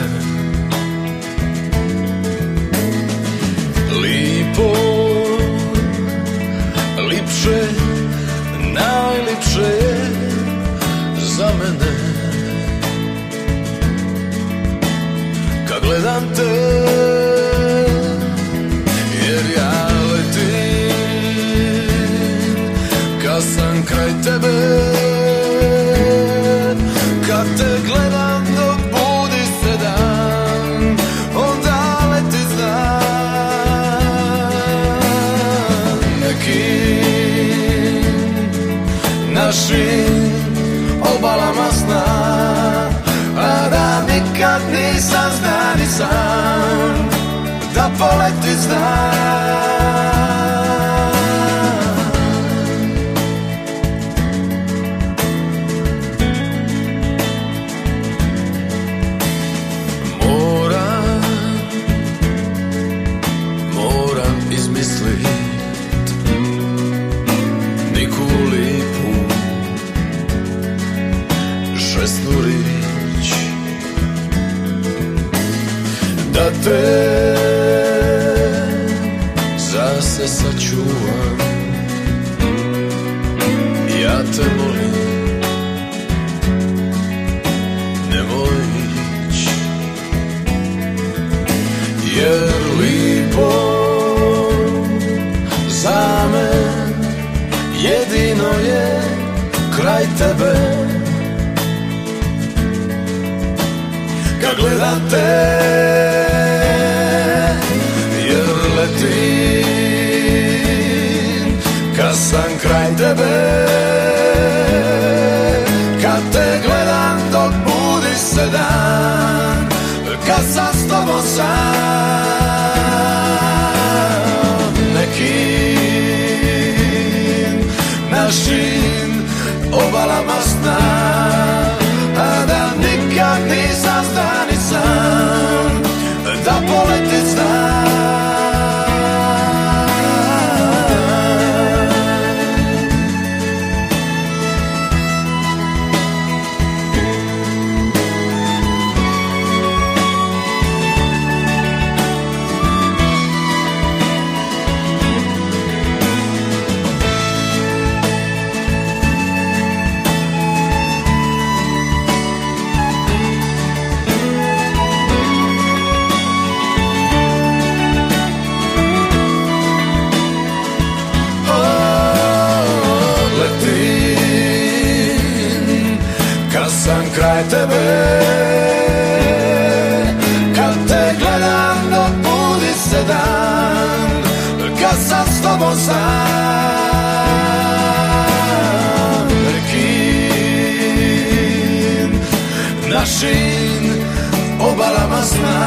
Lipo, lipše, najlipše je za mene. Kad gledam te, jer ja letim, kad sam kraj tebe. Kad te gledam dok budi se dan, onda leti znam. Nekim našim obalama sna, a da nikad nisam zna ni sam, da poleti znam. Da te zase sačuvam, ja te molim, nemoj ići, jer lipo za men jedino je kraj tebe. Kad gledam te, jer letim, kad sam kraj tebe. Kad te gledam dok budi se dan, kad sam s tobom sam. Nekim našim obalama sna, a da nikad nisam zna ni sam, da poleti znam. Sam kraj tebe, kad te gledam dok budi se dan, kad sam s tobom sam. Nekim našim obalama sna,